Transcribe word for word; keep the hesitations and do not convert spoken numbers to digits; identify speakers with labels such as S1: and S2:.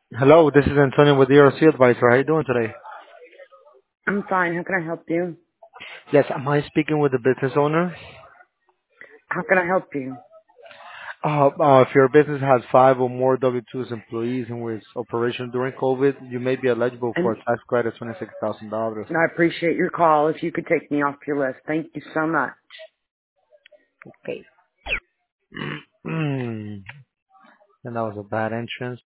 S1: Hello, this is Antonio with the E R C Advisor. How are you doing today?
S2: I'm fine. How can I help you?
S1: Yes, am I speaking with the business owner?
S2: How can I help you?
S1: Uh, uh, if your business has five or more W two employees and was operation during COVID, you may be eligible for
S2: And
S1: a tax credit of twenty-six thousand dollars.
S2: I appreciate your call. If you could take me off your list. Thank you so much.
S1: Okay. Mm. And that was a bad entrance.